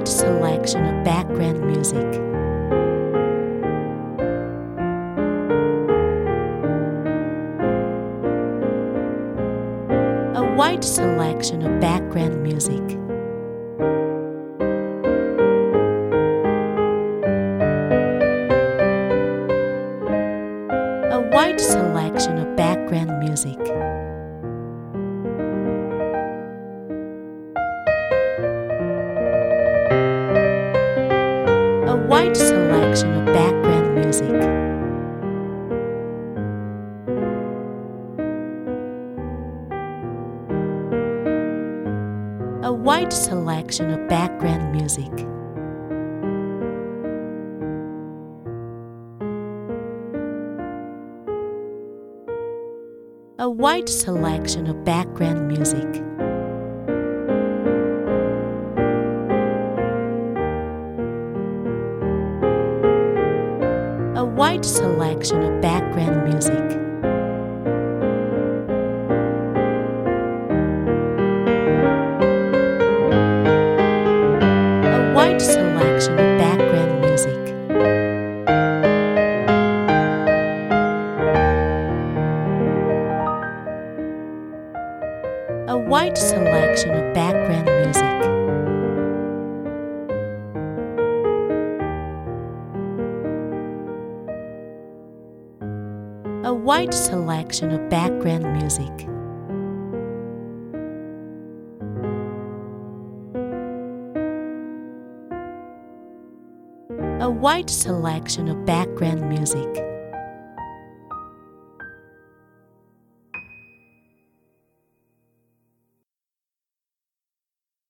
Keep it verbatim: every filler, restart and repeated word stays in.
wide selection of background music. A wide selection of background music. A wide selection of background music. A wide selection of background music. A wide selection of background music. A wide selection of background music. A wide selection of background music. A wide selection of background music. A wide selection of background music. A wide selection of background music. A wide selection of background music.